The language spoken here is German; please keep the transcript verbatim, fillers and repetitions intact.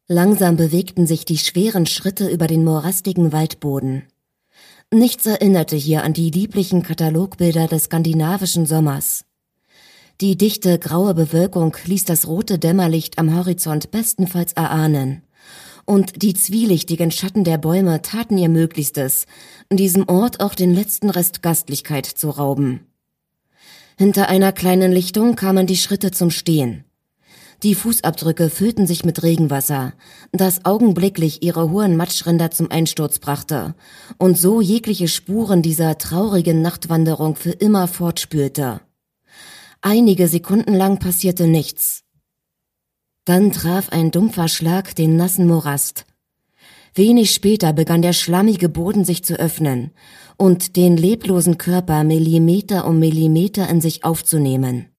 Langsam bewegten sich die schweren Schritte über den morastigen Waldboden. Nichts erinnerte hier an die lieblichen Katalogbilder des skandinavischen Sommers. Die dichte graue Bewölkung ließ das rote Dämmerlicht am Horizont bestenfalls erahnen. Und die zwielichtigen Schatten der Bäume taten ihr Möglichstes, diesem Ort auch den letzten Rest Gastlichkeit zu rauben. Hinter einer kleinen Lichtung kamen die Schritte zum Stehen. Die Fußabdrücke füllten sich mit Regenwasser, das augenblicklich ihre hohen Matschränder zum Einsturz brachte und so jegliche Spuren dieser traurigen Nachtwanderung für immer fortspülte. Einige Sekunden lang passierte nichts. Dann traf ein dumpfer Schlag den nassen Morast. Wenig später begann der schlammige Boden sich zu öffnen und den leblosen Körper Millimeter um Millimeter in sich aufzunehmen.